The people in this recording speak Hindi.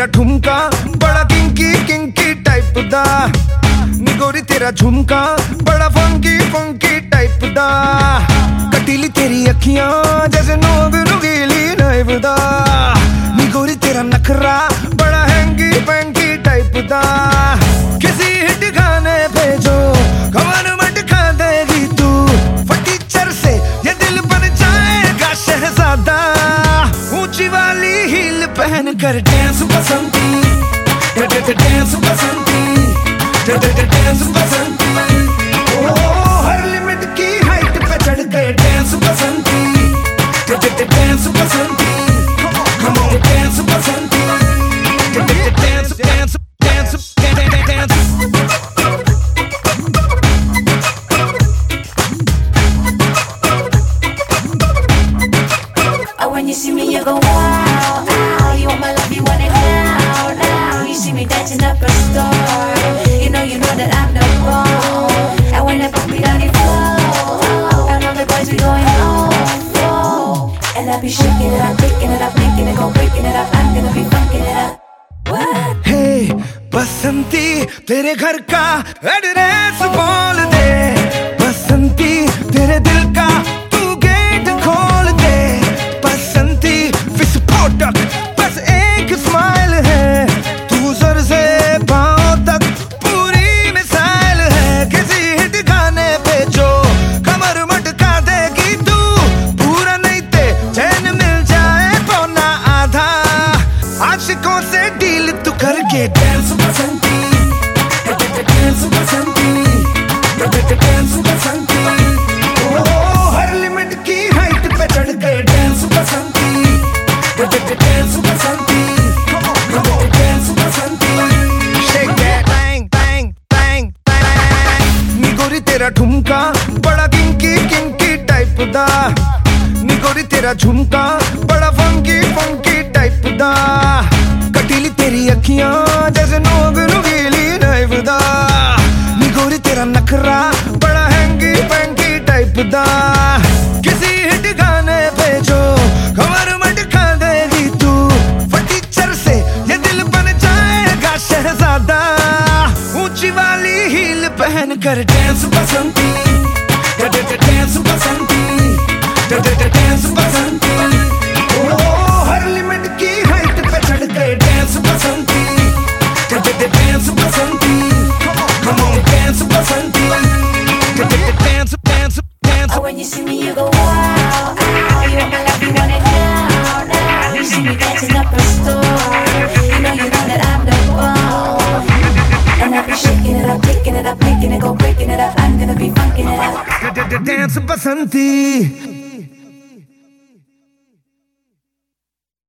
तेरा ठुमका बड़ा किंकी किंकी टाइप दा, नी गोरी तेरा झुमका बड़ा फंकी फंकी टाइप दा, कटीली तेरी अखियां जैसे नोग नुगीली नाइफ दा, नी गोरी तेरा नखरा बड़ा हैंगी पैंकी टाइप दा, किसी हिट गाने पे जो कमर मटका देगी तू, फटीचर से ये दिल बन जाएगा शहजादा, ऊंची वाली हील पहन कर dance Basanti, dance Basanti, dance Basanti, ओ हर लिमिट की हाइट पे चढ़ गए dance Basanti, dance Basanti, come on dance Basanti, dance dance dance dance. When you see me, you go wow, wow. You want my love, you want it now, now. You see me dancing up a store. You know that I'm the ball. And when I put me down, you flow. And all the boys be going oh. And I be shaking it up, picking it up, making it go, breaking it up. I'm gonna be funking it up. What? Hey, Basanti तेरे घर का एड्रेस बोल दे, बसंती तेरे दिल का तू गेट खोल दे, बसंती विस्फोटक बस एक स्माइल है, तू सर से पांव तक पूरी मिसाइल है, किसी हिट गाने पे जो कमर मटका देगी तू, पूरा नहीं ते चैन मिल जाए पौना आधा, आशिकों से डील तू करके dance Basanti, dance Basanti, dance Basanti, ओ हर लिमिट की हाइट पे चढ़ गए dance Basanti, dance Basanti, dance Basanti, shake that bang bang bang bang, नी गोरी तेरा ठुमका बड़ा किंकी किंकी टाइप दा, नी गोरी तेरा झुमका बड़ा फंकी फंकी टाइप दा, कटीली तेरी अखियां जैसे नोग नुगीली नाइफ दा, नी गोरी तेरा नखरा बड़ा हैंगी पैंकी टाइप दा, किसी हिट गाने पे जो कमर मटका देगी तू, फटीचर से ये दिल बन जाएगा शहजादा, ऊंची वाली हील पहन कर dance Basanti, dance Basanti, dance Basanti, ओ हर लिमिट की हाइट पे चढ़ गए dance Basanti, dance Basanti, come on dance Basanti, dance dance dance. When you see me, you go wow, wow. You want my love, you want it now, now. You see me dancing up a store. You know that I'm the ball. And I be shaking it up, picking it up, making it go, breaking it up. I'm gonna be funking it up. Dance Basanti.